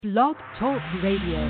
Blog Talk Radio.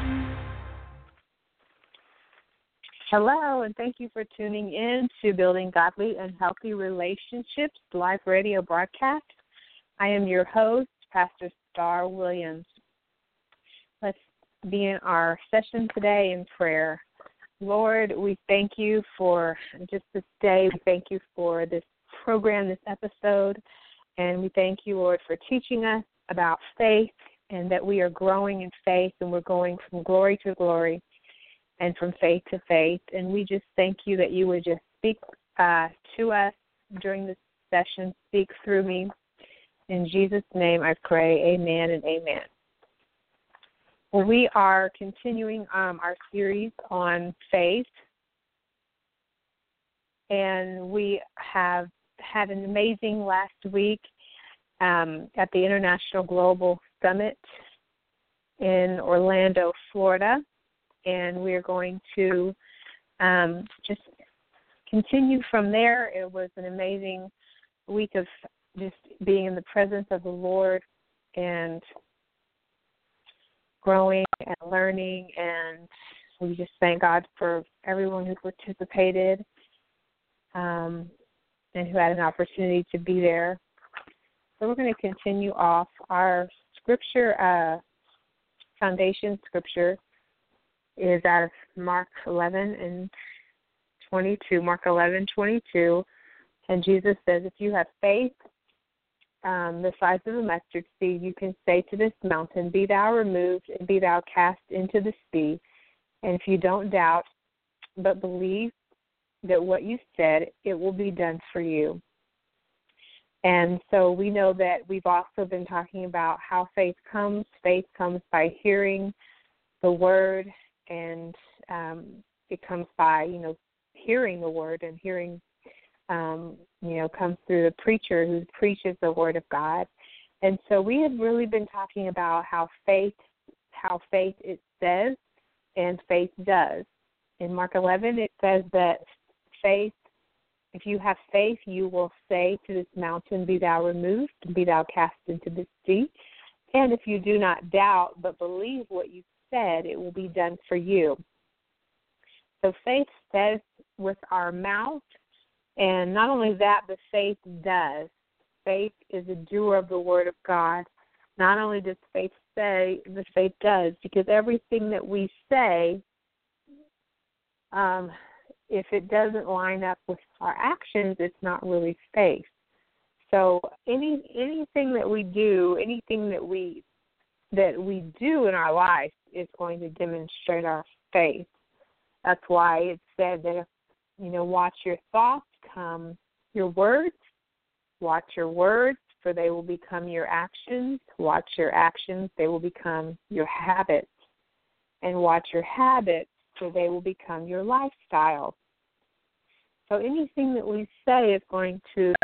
Hello, and thank you for tuning in to Building Godly and Healthy Relationships live radio broadcast. I am your host, Pastor Star Williams. Let's begin our session today in prayer. Lord, we thank you for just this day. We thank you for this program, this episode, and we thank you, Lord, for teaching us about faith and that we are growing in faith and we're going from glory to glory and from faith to faith. And we just thank you that you would just speak to us during this session, speak through me. In Jesus' name I pray, amen and amen. Well, we are continuing our series on faith, and we have had an amazing last week at the International Global Summit in Orlando, Florida, and we are going to just continue from there. It was an amazing week of just being in the presence of the Lord and growing and learning, and we just thank God for everyone who participated and who had an opportunity to be there. So we're going to continue off our scripture, foundation scripture is out of Mark 11:22, and Jesus says, if you have faith the size of a mustard seed, you can say to this mountain, be thou removed and be thou cast into the sea. And if you don't doubt, but believe that what you said, it will be done for you. And so we know that we've also been talking about how faith comes. Faith comes by hearing the word, and it comes by, hearing the word, and hearing, comes through the preacher who preaches the word of God. And so we have really been talking about how faith it says and faith does. In Mark 11, it says that faith, if you have faith, you will say to this mountain, be thou removed, be thou cast into the sea. And if you do not doubt, but believe what you said, it will be done for you. So faith says with our mouth, and not only that, but faith does. Faith is a doer of the word of God. Not only does faith say, but faith does, because everything that we say, if it doesn't line up with our actions, it's not really faith. So anything that we do, anything that we do in our life is going to demonstrate our faith. That's why it said that watch your thoughts come your words. Watch your words, for they will become your actions. Watch your actions, they will become your habits. And watch your habits, for they will become your lifestyle. So anything that we say is going to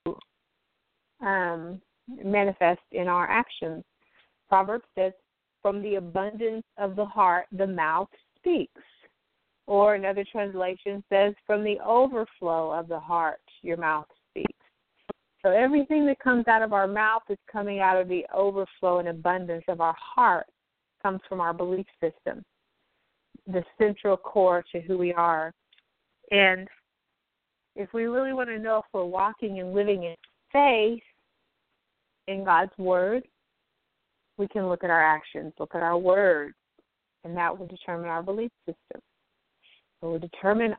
manifest in our actions. Proverbs says, from the abundance of the heart, the mouth speaks. Or another translation says, from the overflow of the heart, your mouth speaks. So everything that comes out of our mouth is coming out of the overflow and abundance of our heart. It comes from our belief system, the central core to who we are. And if we really want to know if we're walking and living in faith in God's word, we can look at our actions, look at our words, and that will determine our belief system. It will determine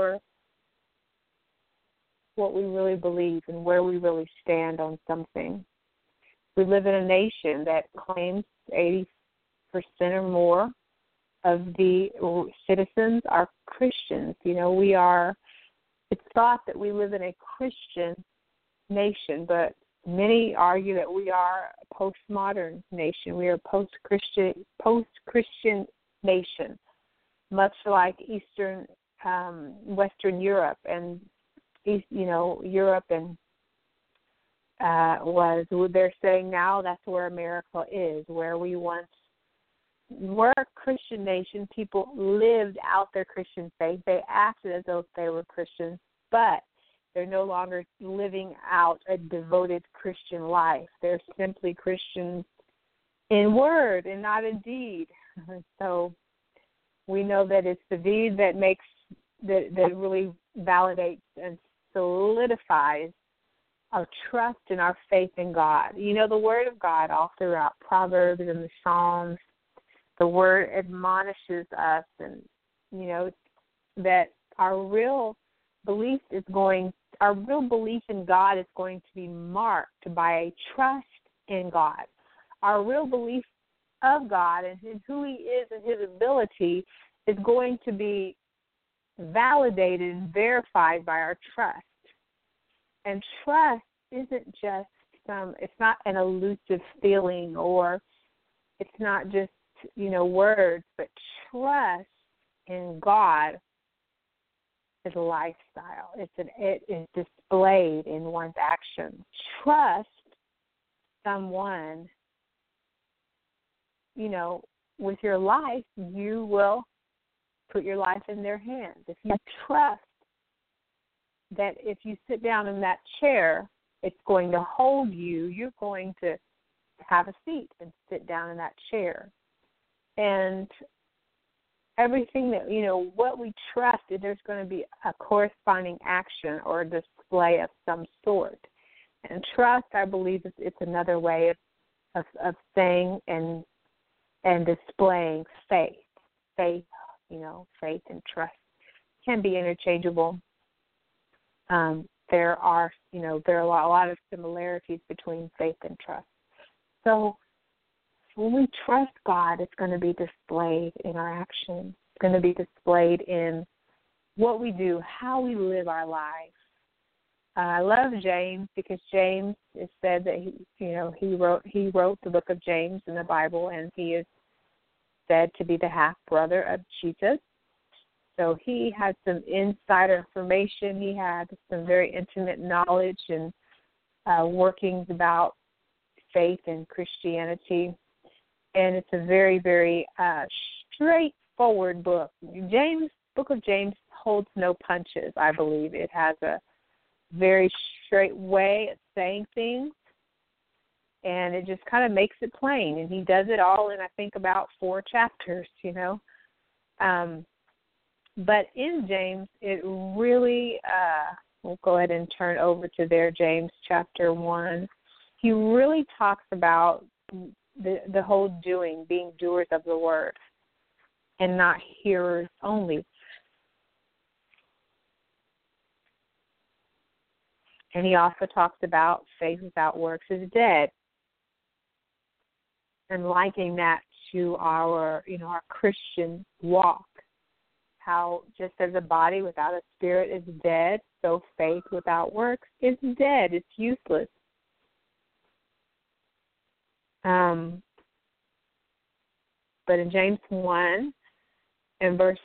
what we really believe and where we really stand on something. We live in a nation that claims 80% or more of the citizens are Christians. It's thought that we live in a Christian nation, but many argue that we are a postmodern nation. We are a post-Christian nation, much like Western Europe and Europe and they're saying now that's where America is, where we once were a Christian nation. People lived out their Christian faith. They acted as though they were Christians, but they're no longer living out a devoted Christian life. They're simply Christians in word and not in deed. So we know that it's the deed that makes, that really validates and solidifies our trust and our faith in God. You know, the Word of God all throughout Proverbs and the Psalms, the Word admonishes us, and, you know, that our real belief in God is going to be marked by a trust in God. Our real belief of God and who He is and His ability is going to be validated and verified by our trust. And trust isn't just it's not an elusive feeling, or it's not just, you know, words, but trust in God is a lifestyle. It is displayed in one's actions. Trust someone, you know, with your life, you will put your life in their hands. If you trust that if you sit down in that chair, it's going to hold you, you're going to have a seat and sit down in that chair. And everything that, you know, what we trust, there's going to be a corresponding action or a display of some sort. And trust, I believe, it's another way of saying and displaying faith. Faith, you know, faith and trust can be interchangeable. There are a lot of similarities between faith and trust. So when we trust God, it's going to be displayed in our actions. It's going to be displayed in what we do, how we live our lives. I love James, because James, is said that he wrote the book of James in the Bible, and he is said to be the half brother of Jesus. So he had some insider information. He had some very intimate knowledge and workings about faith and Christianity. And it's a very, very straightforward book. Book of James holds no punches, I believe. It has a very straight way of saying things, and it just kind of makes it plain. And he does it all in, I think, about 4 chapters, you know. But in James, it really, we'll go ahead and turn over to there, James chapter 1. He really talks about the whole doing, being doers of the word and not hearers only. And he also talks about faith without works is dead, and likening that to our Christian walk. How just as a body without a spirit is dead, so faith without works is dead. It's useless. But in James 1 and verse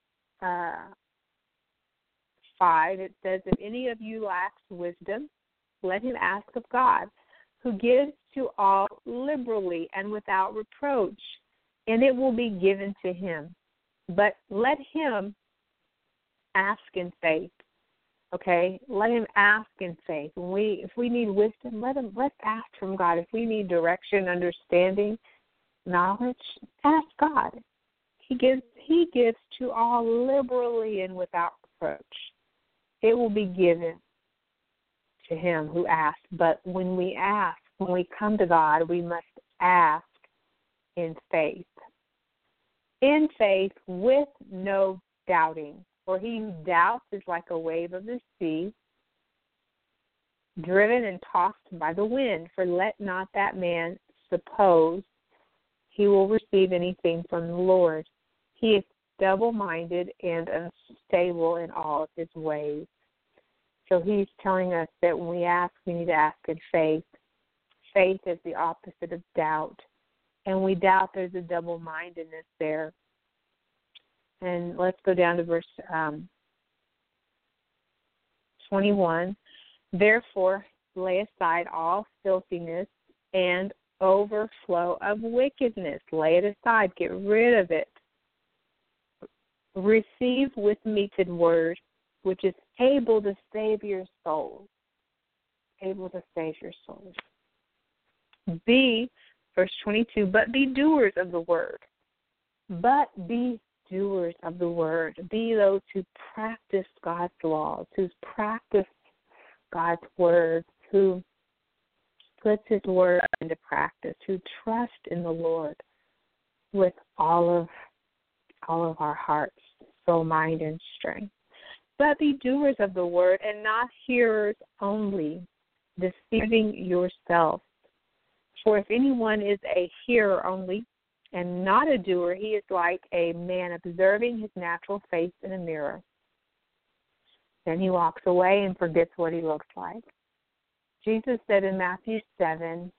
5, it says, if any of you lacks wisdom, let him ask of God, who gives to all liberally and without reproach, and it will be given to him. But let him ask in faith. Okay? Let him ask in faith. If we need wisdom, let's ask from God. If we need direction, understanding, knowledge, ask God. He gives to all liberally and without reproach. It will be given to him who asks. But when we come to God, we must ask in faith. In faith with no doubting. For he who doubts is like a wave of the sea, driven and tossed by the wind. For let not that man suppose he will receive anything from the Lord. He is double-minded and unstable in all of his ways. So he's telling us that when we ask, we need to ask in faith. Faith is the opposite of doubt. And we doubt, there's a double-mindedness there. And let's go down to verse 21. Therefore, lay aside all filthiness and overflow of wickedness. Lay it aside. Get rid of it. Receive with meted word, which is able to save your souls. Able to save your souls. Be verse 22, but be doers of the word. But be doers of the word. Be those who practice God's laws, who practice God's word, who puts his word into practice, who trust in the Lord with all of our hearts, soul, mind, and strength. But be doers of the word and not hearers only, deceiving yourselves. For if anyone is a hearer only and not a doer, he is like a man observing his natural face in a mirror. Then he walks away and forgets what he looks like. Jesus said in Matthew 7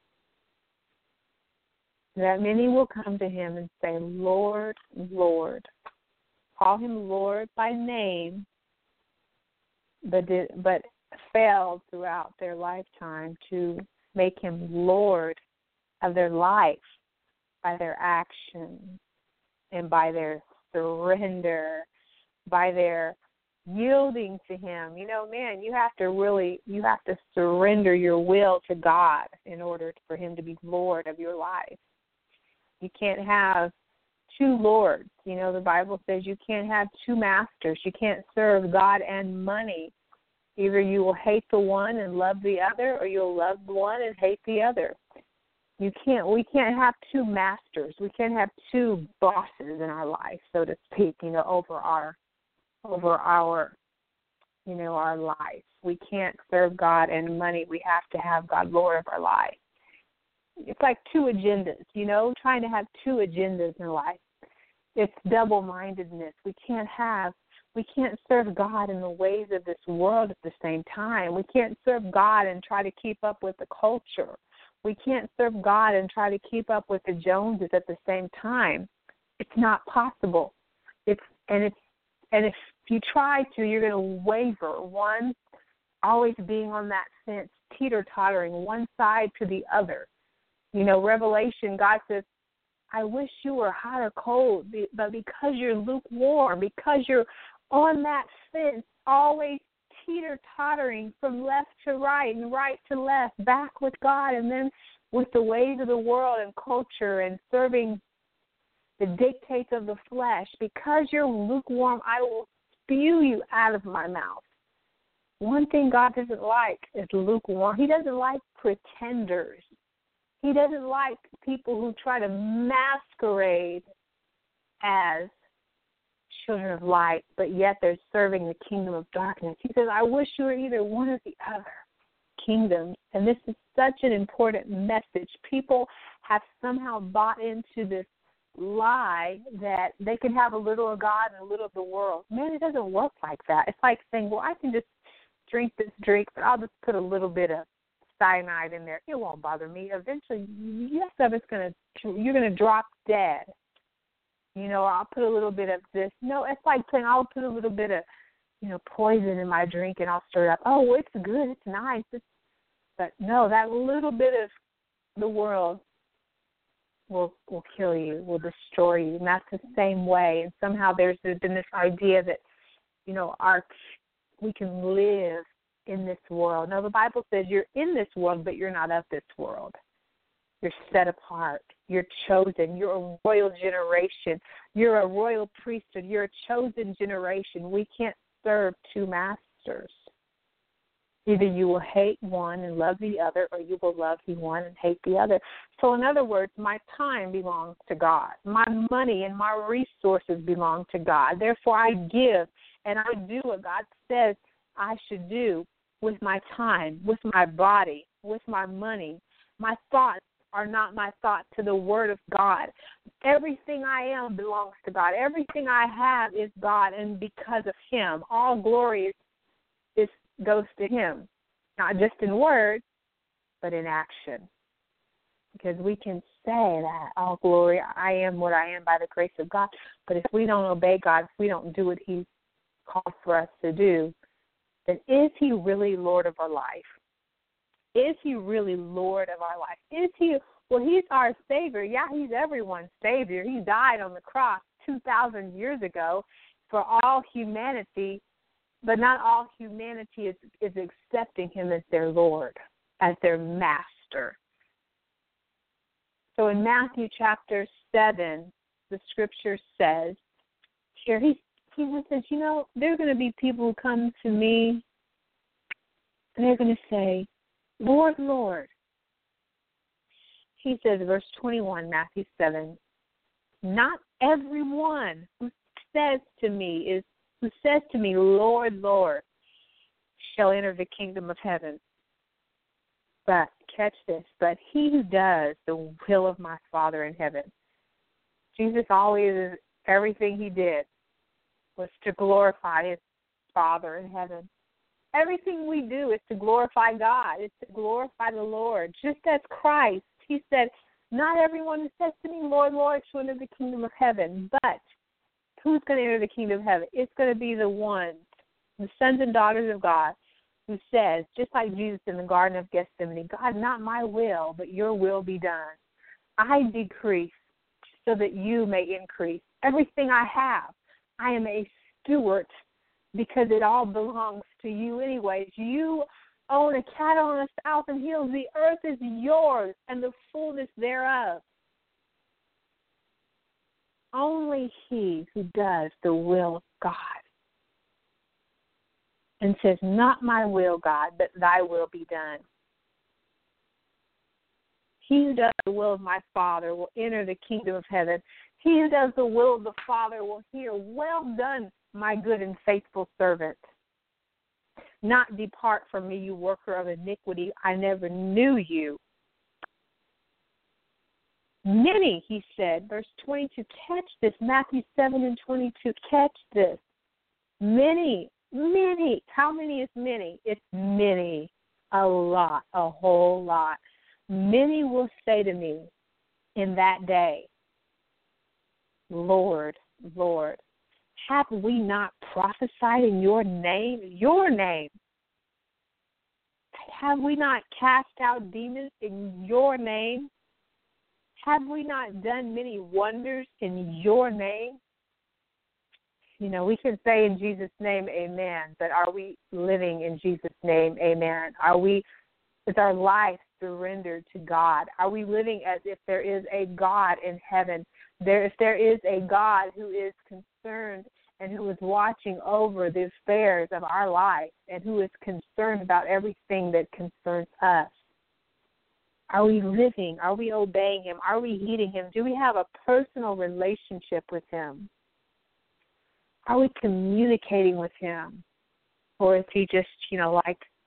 that many will come to him and say, Lord, Lord. Call him Lord by name, but failed throughout their lifetime to make him Lord of their life by their actions and by their surrender, by their yielding to him. You have to surrender your will to God in order for him to be Lord of your life. You can't have two lords. The Bible says you can't have two masters. You can't serve God and money. Either you will hate the one and love the other, or you'll love the one and hate the other. We can't have two masters. We can't have two bosses in our life, so to speak, over our life. We can't serve God and money. We have to have God Lord of our life. It's like two agendas, trying to have two agendas in life. It's double-mindedness. We can't serve God in the ways of this world at the same time. We can't serve God and try to keep up with the culture. We can't serve God and try to keep up with the Joneses at the same time. It's not possible. If you try to, you're going to waver. One, always being on that fence, teeter-tottering, one side to the other. Revelation, God says, I wish you were hot or cold, but because you're lukewarm, because you're on that fence, always teeter-tottering from left to right and right to left, back with God and then with the ways of the world and culture and serving the dictates of the flesh, because you're lukewarm, I will spew you out of my mouth. One thing God doesn't like is lukewarm. He doesn't like pretenders. He doesn't like people who try to masquerade as children of light, but yet they're serving the kingdom of darkness. He says, I wish you were either one or the other kingdoms. And this is such an important message. People have somehow bought into this lie that they can have a little of God and a little of the world. Man, it doesn't work like that. It's like saying, well, I can just drink this drink, but I'll just put a little bit of cyanide in there. It won't bother me. Eventually, yes, you're going to drop dead. I'll put a little bit of this. No, it's like saying I'll put a little bit of, poison in my drink and I'll stir it up. Oh, it's good. It's nice. But no, that little bit of the world will kill you, will destroy you. And that's the same way. And somehow there's been this idea that, we can live in this world. No, the Bible says you're in this world, but you're not of this world. You're set apart. You're chosen. You're a royal generation. You're a royal priesthood. You're a chosen generation. We can't serve two masters. Either you will hate one and love the other, or you will love the one and hate the other. So in other words, my time belongs to God. My money and my resources belong to God. Therefore, I give and I do what God says I should do with my time, with my body, with my money. My thoughts are not my thoughts to the Word of God. Everything I am belongs to God. Everything I have is God, and because of Him, all glory goes to Him, not just in word, but in action. Because we can say that, all glory, I am what I am by the grace of God, but if we don't obey God, if we don't do what He called for us to do, then is He really Lord of our life? Is He really Lord of our life? Is He, well, He's our Savior. Yeah, He's everyone's Savior. He died on the cross 2,000 years ago for all humanity, but not all humanity is accepting Him as their Lord, as their Master. So in Matthew chapter 7, the scripture says, here Jesus says, there are going to be people who come to me and they're going to say, Lord, Lord. He says, verse 21, Matthew 7, not everyone who says to me, Lord, Lord, shall enter the kingdom of heaven. But, catch this, but he who does the will of my Father in heaven. Jesus always, everything he did was to glorify his Father in heaven. Everything we do is to glorify God. It's to glorify the Lord. Just as Christ, he said, not everyone who says to me, Lord, Lord, shall enter the kingdom of heaven. But who's going to enter the kingdom of heaven? It's going to be the ones, the sons and daughters of God, who says, just like Jesus in the Garden of Gethsemane, God, not my will, but your will be done. I decrease so that you may increase. Everything I have, I am a steward because it all belongs to you anyways. You own a cattle on 1,000 hills. The earth is yours and the fullness thereof. Only he who does the will of God and says, not my will, God, but thy will be done. He who does the will of my Father will enter the kingdom of heaven. He who does the will of the Father will hear, well done, my good and faithful servant. Not depart from me, you worker of iniquity. I never knew you. Many, he said, verse 22, catch this, Matthew 7 and 22, catch this. Many, how many is many? It's many, a lot, a whole lot. Many will say to me in that day, Lord, Lord, have we not prophesied in your name? Your name. Have we not cast out demons in your name? Have we not done many wonders in your name? We can say in Jesus' name, amen, but are we living in Jesus' name, amen? Is our life surrendered to God? Are we living as if there is a God in heaven? If there is a God who is concerned and who is watching over the affairs of our life and who is concerned about everything that concerns us. Are we living? Are we obeying him? Are we heeding him? Do we have a personal relationship with him? Are we communicating with him? Or is he just, you go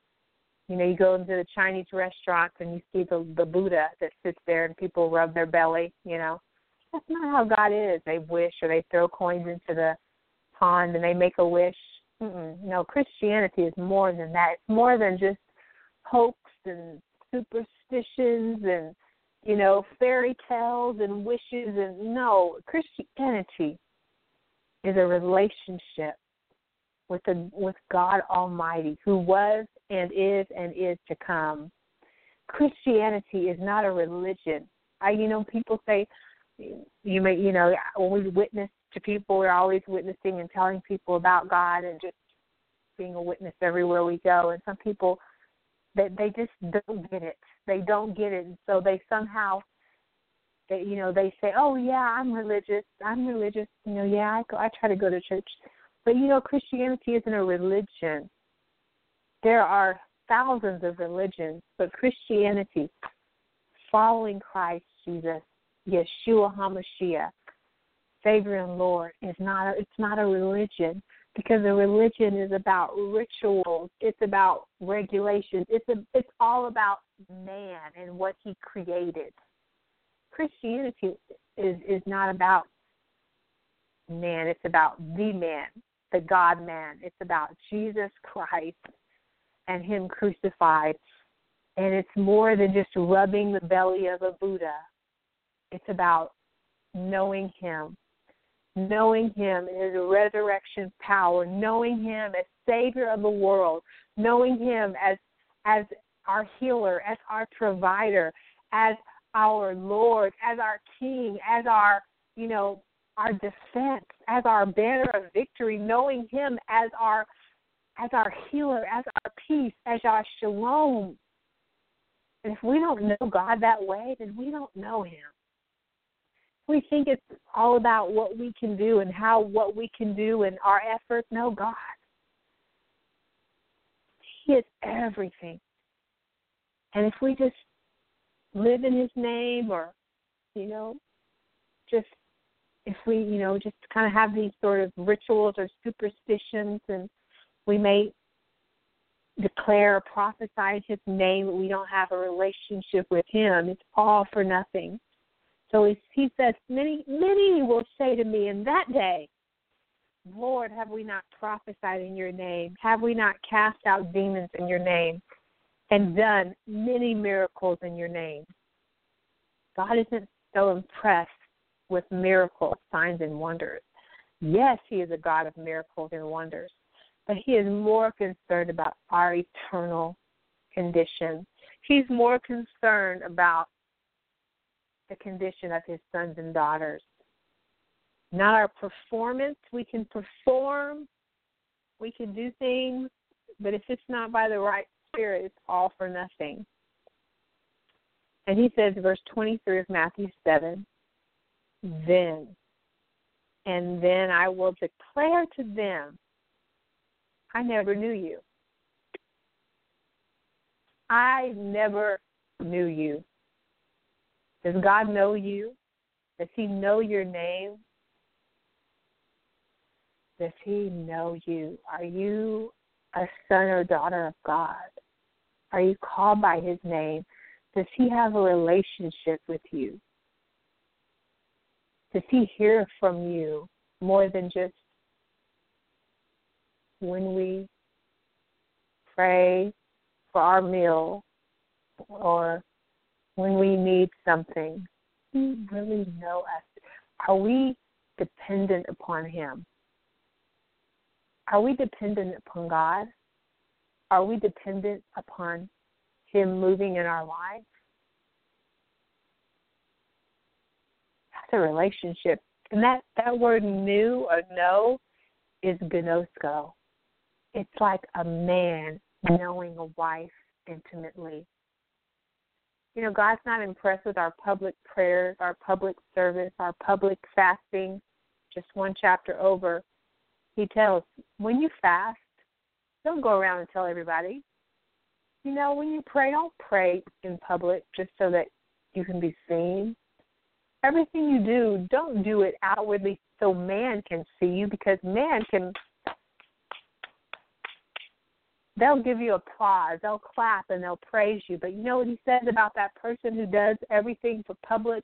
into the Chinese restaurants and you see the Buddha that sits there and people rub their belly, That's not how God is. They wish or they throw coins into the pond and they make a wish. No, Christianity is more than that. It's more than just hopes and superstitions and, fairy tales and wishes. And no, Christianity is a relationship with God Almighty, who was and is to come. Christianity is not a religion. People say, when we witness to people, we're always witnessing and telling people about God and just being a witness everywhere we go. And some people, they just don't get it. They don't get it. And so they somehow, they say, oh, yeah, I'm religious. I try to go to church. But, Christianity isn't a religion. There are thousands of religions, but Christianity, following Christ Jesus, Yeshua HaMashiach, Savior and Lord, it's not a religion, because a religion is about rituals. It's about regulations. It's all about man and what he created. Christianity is not about man. It's about the man, the God-man. It's about Jesus Christ and him crucified. And it's more than just rubbing the belly of a Buddha. It's about knowing him in his resurrection power, knowing him as Savior of the world, knowing him as our healer, as our provider, as our Lord, as our King, as our defense, as our banner of victory, knowing him as our healer, as our peace, as our shalom. And if we don't know God that way, then we don't know him. We think it's all about what we can do and what we can do and our efforts. No, God. He is everything. And if we just live in his name, or, just if we, just kind of have these sort of rituals or superstitions, and we may declare or prophesy in his name, but we don't have a relationship with him, it's all for nothing. So he says, many will say to me in that day, Lord, have we not prophesied in your name? Have we not cast out demons in your name and done many miracles in your name? God isn't so impressed with miracles, signs, and wonders. Yes, he is a God of miracles and wonders, but he is more concerned about our eternal condition. He's more concerned about the condition of his sons and daughters. Not our performance. We can perform, we can do things, but if it's not by the right spirit, it's all for nothing. And he says, verse 23 of Matthew 7, then I will declare to them, I never knew you. I never knew you. Does God know you? Does he know your name? Does he know you? Are you a son or daughter of God? Are you called by his name? Does he have a relationship with you? Does he hear from you more than just when we pray for our meal or when we need something? Does he really know us? Are we dependent upon him? Are we dependent upon God? Are we dependent upon him moving in our lives? That's a relationship. And that word new or know is gnosko. It's like a man knowing a wife intimately. God's not impressed with our public prayers, our public service, our public fasting. Just one chapter over, he tells, when you fast, don't go around and tell everybody. When you pray, don't pray in public just so that you can be seen. Everything you do, don't do it outwardly so man can see you, because they'll give you applause, they'll clap, and they'll praise you. But you know what he says about that person who does everything for public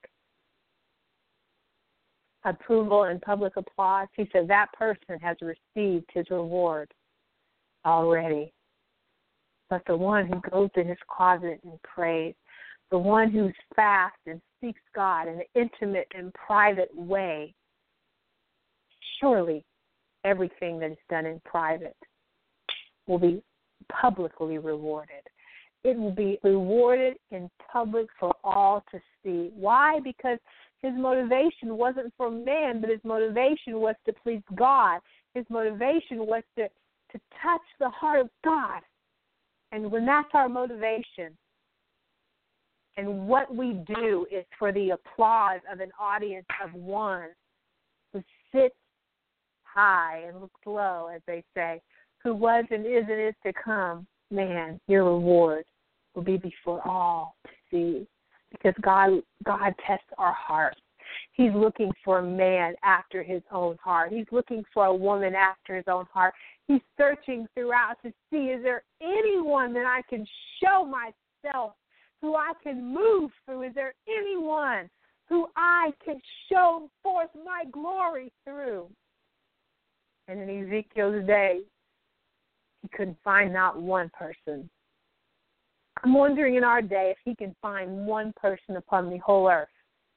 approval and public applause? He says that person has received his reward already. But the one who goes in his closet and prays, the one who fasts and seeks God in an intimate and private way, surely everything that is done in private will be publicly rewarded. It will be rewarded in public for all to see. Why? Because his motivation wasn't for man, but his motivation was to please God. His motivation was to touch the heart of God. And when that's our motivation, and what we do is for the applause of an audience of one who sits high and looks low, as they say, who was and is to come, man, your reward will be before all to see. Because God tests our hearts. He's looking for a man after his own heart. He's looking for a woman after his own heart. He's searching throughout to see, is there anyone that I can show myself, who I can move through? Is there anyone who I can show forth my glory through? And in Ezekiel's day, he couldn't find not one person. I'm wondering in our day if he can find one person upon the whole earth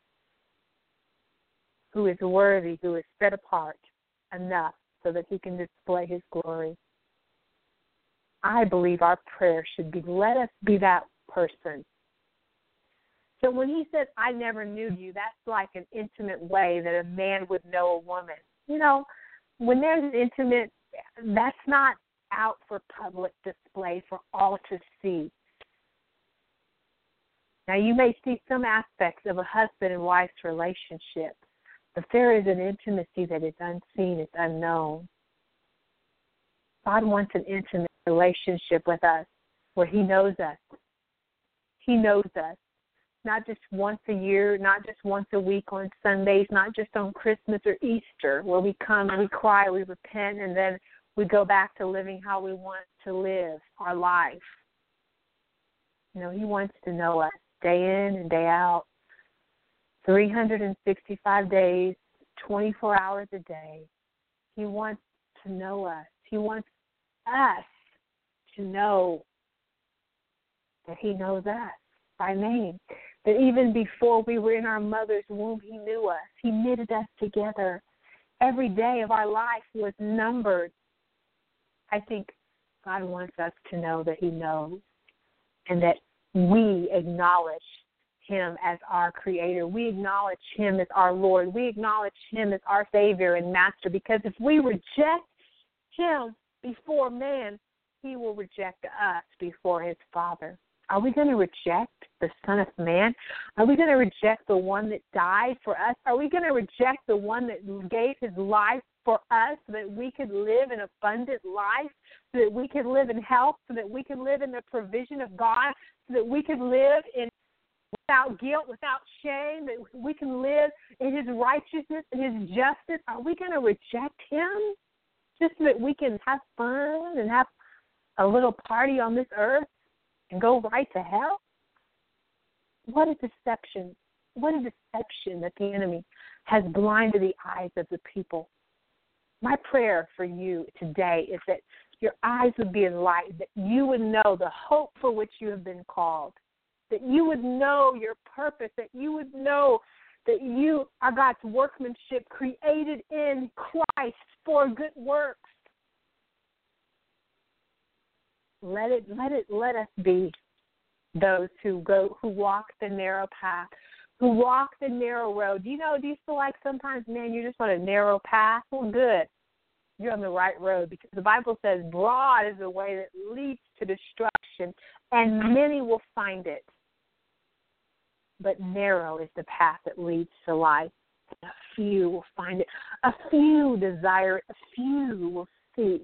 who is worthy, who is set apart enough so that he can display his glory. I believe our prayer should be, let us be that person. So when he says, I never knew you, that's like an intimate way that a man would know a woman. When there's an intimate, that's not out for public display for all to see. Now, you may see some aspects of a husband and wife's relationship, but there is an intimacy that is unseen, it's unknown. God wants an intimate relationship with us where he knows us. He knows us. Not just once a year, not just once a week on Sundays, not just on Christmas or Easter, where we come and we cry, we repent, and then we go back to living how we want to live our life. You know, he wants to know us day in and day out, 365 days, 24 hours a day. He wants to know us. He wants us to know that he knows us by name. That even before we were in our mother's womb, he knew us. He knitted us together. Every day of our life was numbered. I think God wants us to know that he knows and that we acknowledge him as our creator. We acknowledge him as our Lord. We acknowledge him as our Savior and Master, because if we reject him before man, he will reject us before his Father. Are we going to reject the Son of Man? Are we going to reject the one that died for us? Are we going to reject the one that gave his life for us so that we could live an abundant life, so that we could live in health, so that we could live in the provision of God, so that we could live without guilt, without shame, that we can live in his righteousness and his justice? Are we going to reject him just so that we can have fun and have a little party on this earth and go right to hell? What a deception. What a deception that the enemy has blinded the eyes of the people. My prayer for you today is that your eyes would be enlightened, that you would know the hope for which you have been called, that you would know your purpose, that you would know that you are God's workmanship created in Christ for good works. Let us be those who walk the narrow path, who walk the narrow road. Do you feel like sometimes, man, you're just on a narrow path? Well, good. You're on the right road, because the Bible says broad is the way that leads to destruction, and many will find it. But narrow is the path that leads to life. And a few will find it. A few desire it. A few will seek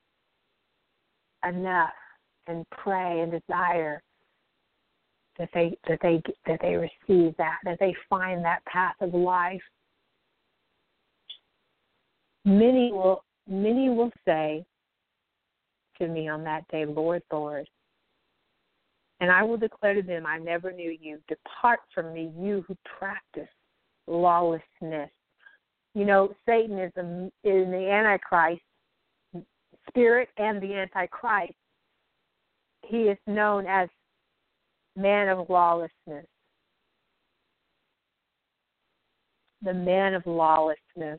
enough and pray and desire that they receive that they find that path of life. Many will say to me on that day, Lord, Lord. And I will declare to them, I never knew you. Depart from me, you who practice lawlessness. You know, Satan is the Antichrist spirit and the Antichrist. He is known as man of lawlessness. The man of lawlessness.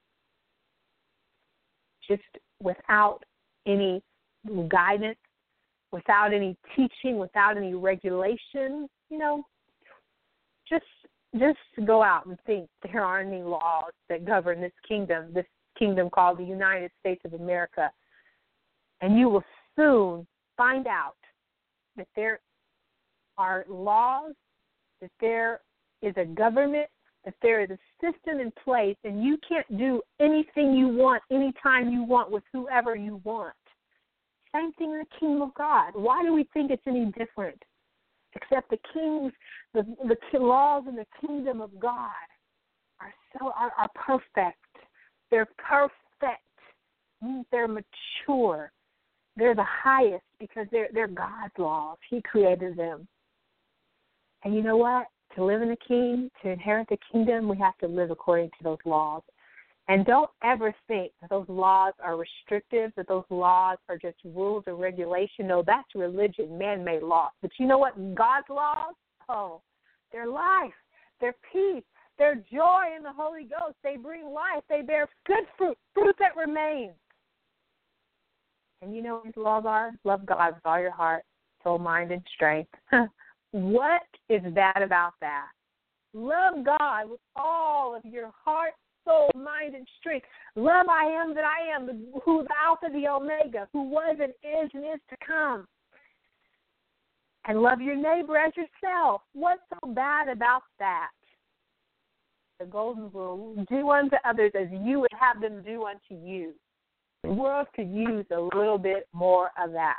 Just without any guidance, without any teaching, without any regulation, just go out and think there aren't any laws that govern this kingdom called the United States of America. And you will soon find out that there are laws, that there is a government, that there is a system in place, and you can't do anything you want, anytime you want, with whoever you want. Same thing in the kingdom of God. Why do we think it's any different? Except the laws in the kingdom of God are perfect. They're perfect. Means they're mature. They're the highest because they're God's laws. He created them. And you know what? To live in the king, to inherit the kingdom, we have to live according to those laws. And don't ever think that those laws are restrictive, that those laws are just rules or regulation. No, that's religion, man-made laws. But you know what? God's laws, they're life, they're peace, they're joy in the Holy Ghost. They bring life. They bear good fruit that remains. And you know what these laws are? Love God with all your heart, soul, mind, and strength. What is bad about that? Love God with all of your heart, soul, mind, and strength. Love I am that I am, who's the Alpha, the Omega, who was and is to come. And love your neighbor as yourself. What's so bad about that? The golden rule, do unto others as you would have them do unto you. The world could use a little bit more of that.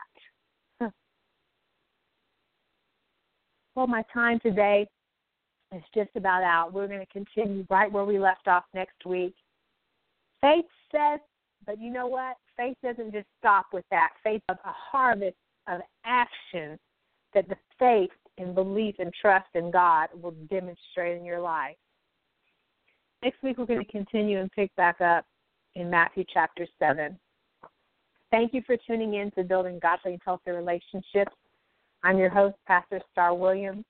Well, my time today is just about out. We're going to continue right where we left off next week. Faith says, but you know what? Faith doesn't just stop with that. Faith is a harvest of action that the faith and belief and trust in God will demonstrate in your life. Next week, we're going to continue and pick back up in Matthew chapter 7. Thank you for tuning in to Building Godly and Healthy Relationships. I'm your host, Pastor Star Williams.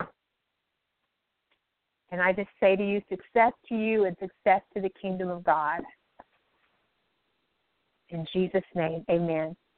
And I just say to you, success to you and success to the kingdom of God. In Jesus' name, amen.